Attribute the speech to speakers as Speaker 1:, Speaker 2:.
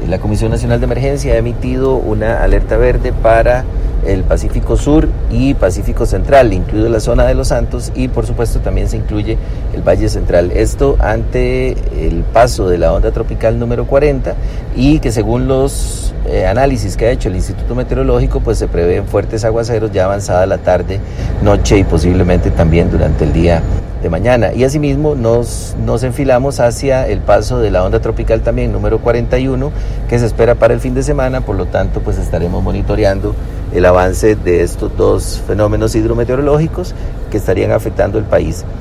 Speaker 1: La Comisión Nacional de Emergencia ha emitido una alerta verde para el Pacífico Sur y Pacífico Central, incluido la zona de Los Santos, y por supuesto también se incluye el Valle Central. Esto ante el paso de la onda tropical número 40 y que según los análisis que ha hecho el Instituto Meteorológico, pues se prevén fuertes aguaceros ya avanzada la tarde, noche y posiblemente también durante el día de mañana. Y asimismo nos enfilamos hacia el paso de la onda tropical también número 41 que se espera para el fin de semana. Por lo tanto, pues estaremos monitoreando el avance de estos dos fenómenos hidrometeorológicos que estarían afectando el país.